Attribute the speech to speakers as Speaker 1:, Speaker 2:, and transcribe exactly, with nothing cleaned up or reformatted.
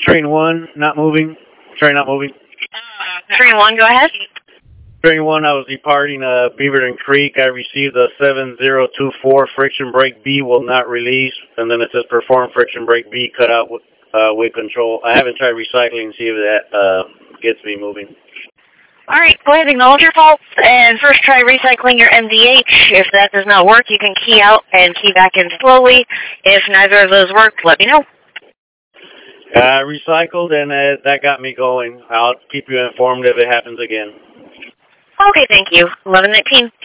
Speaker 1: Train one, not moving. Train not moving.
Speaker 2: Train one, go ahead.
Speaker 1: Train one, I was departing uh, Beaverton Creek. I received a seven zero two four friction brake B will not release, and then it says perform friction brake B, cut out uh, weight control. I haven't tried recycling to see if that uh, gets me moving.
Speaker 2: All right, go ahead, acknowledge your faults, and first try recycling your M D H. If that does not work, you can key out and key back in slowly. If neither of those work, let me know.
Speaker 1: I uh, recycled, and uh, that got me going. I'll keep you informed if it happens again.
Speaker 2: Okay, thank you. eleven nineteen.